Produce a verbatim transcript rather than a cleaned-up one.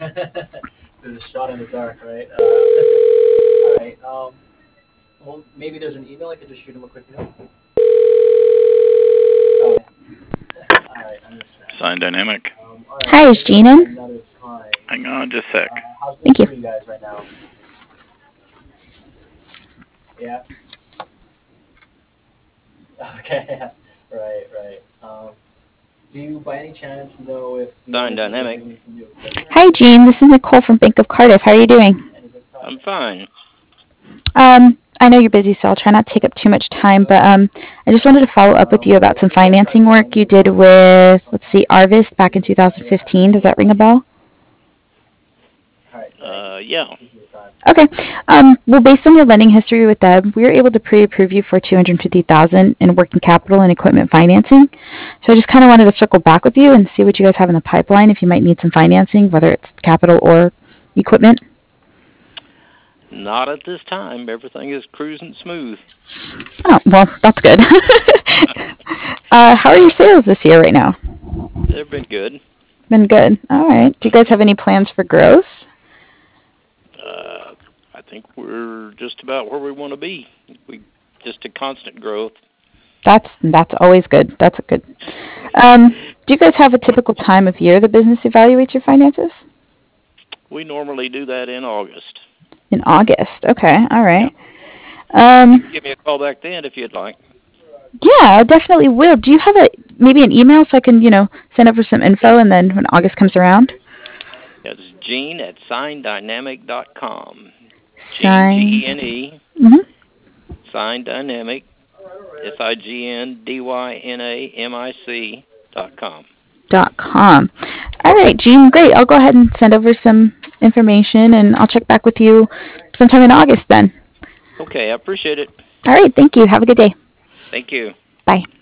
There's a shot in the dark, right? Uh, all right. Um, well, maybe there's an email. I could just shoot him a quick note. Oh, yeah. All right, I understand. Sign Dynamic. Um, all right. Hi, is Jean in? Another time. Hang on just a sec. Uh, how's Thank business you. for you guys right now? Yeah. Okay. Right, right. Um, do you, by any chance, know if the Sign owners are Dynamic. bringing some new equipment? Hi, Jean. This is Nicole from Bank of Cardiff. How are you doing? Any big I'm projects? fine. Um, I know you're busy, so I'll try not to take up too much time, but um, I just wanted to follow up with Um, you well, about some the website's financing work you did dynamic with, dot let's see, com. Arvist back in two thousand fifteen. Does that ring a bell? All right, thanks. Uh, yeah. Appreciate your time. Okay. Um, well, based on your lending history with them, we were able to pre-approve you for two hundred fifty thousand dollars in working capital and equipment financing. So I just kind of wanted to circle back with you and see what you guys have in the pipeline if you might need some financing, whether it's capital or equipment. Not at this time. Everything is cruising smooth. Oh, well, that's good. uh, how are your sales this year right now? They've been good. Been good. All right. Do you guys have any plans for growth? Uh, I think we're just about where we want to be. We just a constant growth. That's that's always good. That's a good. Um, do you guys have a typical time of year the business evaluates your finances? We normally do that in August. In August. Okay. All right. You Um, can give me a call back then if you'd like. yeah, I definitely will. Do you have a maybe an email so I can you know send over some info and then when August comes around? It's Gene at sign dynamic dot com. Gene, Sign. G E N E, Mhm. Sign Dynamic, S I G N D Y N A M I C dot com. Dot com. All right, Jean. Great. I'll go ahead and send over some information, and I'll check back with you sometime in August. Then. Okay, I appreciate it. All right. Thank you. Have a good day. Thank you. Bye.